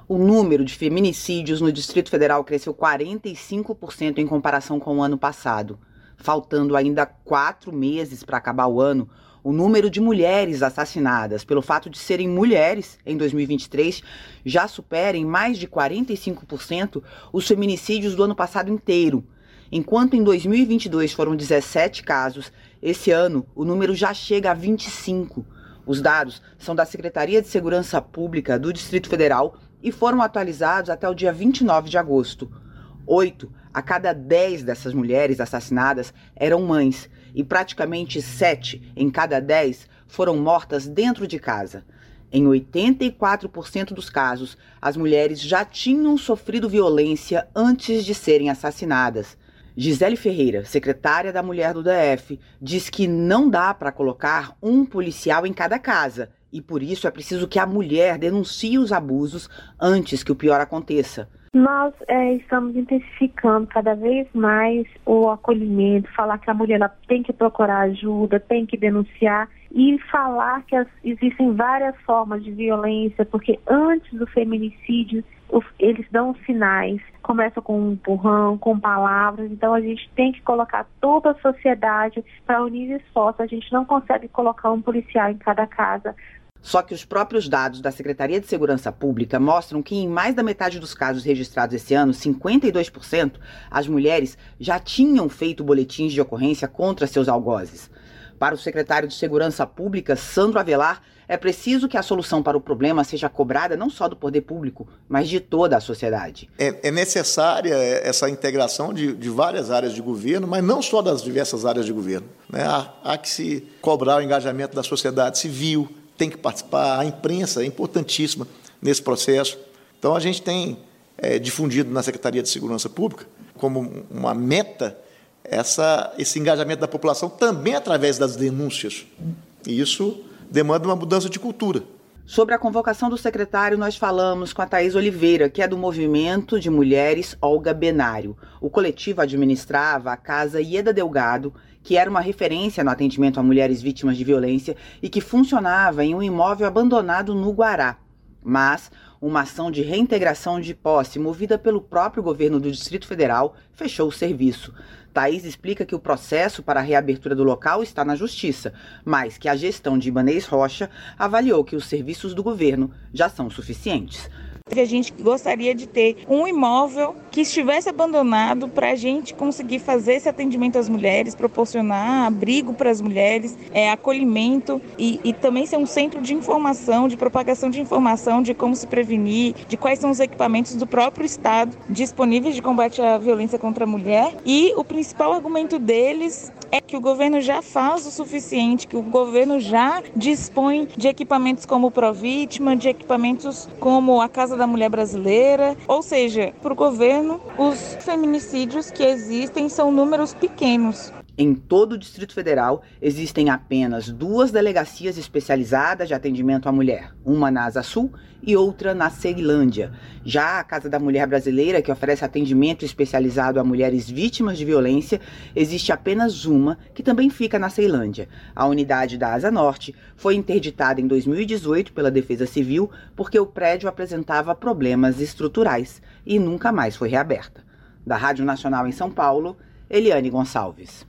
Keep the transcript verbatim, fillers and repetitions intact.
O número de feminicídios no Distrito Federal cresceu quarenta e cinco por cento em comparação com o ano passado. Faltando ainda quatro meses para acabar o ano, o número de mulheres assassinadas pelo fato de serem mulheres em dois mil e vinte e três já supera em mais de quarenta e cinco por cento os feminicídios do ano passado inteiro. Enquanto em dois mil e vinte e dois foram dezessete casos, esse ano o número já chega a vinte e cinco. Os dados são da Secretaria de Segurança Pública do Distrito Federal e foram atualizados até o dia vinte e nove de agosto. Oito a cada dez dessas mulheres assassinadas eram mães e praticamente sete em cada dez foram mortas dentro de casa. Em oitenta e quatro por cento dos casos, as mulheres já tinham sofrido violência antes de serem assassinadas. Gisele Ferreira, secretária da Mulher do D F, diz que não dá para colocar um policial em cada casa e por isso é preciso que a mulher denuncie os abusos antes que o pior aconteça. Nós é, estamos intensificando cada vez mais o acolhimento, falar que a mulher ela tem que procurar ajuda, tem que denunciar e falar que as, existem várias formas de violência, porque antes do feminicídio os, eles dão sinais, começa com um empurrão, com palavras, então a gente tem que colocar toda a sociedade para unir esforços, a gente não consegue colocar um policial em cada casa. Só que os próprios dados da Secretaria de Segurança Pública mostram que em mais da metade dos casos registrados esse ano, cinquenta e dois por cento, as mulheres já tinham feito boletins de ocorrência contra seus algozes. Para o secretário de Segurança Pública, Sandro Avelar, é preciso que a solução para o problema seja cobrada não só do poder público, mas de toda a sociedade. É, é necessária essa integração de, de várias áreas de governo, mas não só das diversas áreas de governo, né? Há, há que se cobrar o engajamento da sociedade civil, tem que participar, a imprensa é importantíssima nesse processo. Então, a gente tem é, difundido na Secretaria de Segurança Pública como uma meta essa, esse engajamento da população também através das denúncias. E isso demanda uma mudança de cultura. Sobre a convocação do secretário, nós falamos com a Thaís Oliveira, que é do Movimento de Mulheres Olga Benário. O coletivo administrava a Casa Ieda Delgado, que era uma referência no atendimento a mulheres vítimas de violência e que funcionava em um imóvel abandonado no Guará. Mas uma ação de reintegração de posse movida pelo próprio governo do Distrito Federal fechou o serviço. Thaís explica que o processo para a reabertura do local está na Justiça, mas que a gestão de Ibanez Rocha avaliou que os serviços do governo já são suficientes. A gente gostaria de ter um imóvel que estivesse abandonado para a gente conseguir fazer esse atendimento às mulheres, proporcionar abrigo para as mulheres, é, acolhimento e, e também ser um centro de informação, de propagação de informação, de como se prevenir, de quais são os equipamentos do próprio Estado disponíveis de combate à violência contra a mulher. E o principal argumento deles é que o governo já faz o suficiente, que o governo já dispõe de equipamentos como o Provítima, de equipamentos como a Casa da Mulher Brasileira, ou seja, para o governo, os feminicídios que existem são números pequenos. Em todo o Distrito Federal, existem apenas duas delegacias especializadas de atendimento à mulher, uma na Asa Sul e outra na Ceilândia. Já a Casa da Mulher Brasileira, que oferece atendimento especializado a mulheres vítimas de violência, existe apenas uma, que também fica na Ceilândia. A unidade da Asa Norte foi interditada em dois mil e dezoito pela Defesa Civil porque o prédio apresentava problemas estruturais e nunca mais foi reaberta. Da Rádio Nacional em São Paulo, Eliane Gonçalves.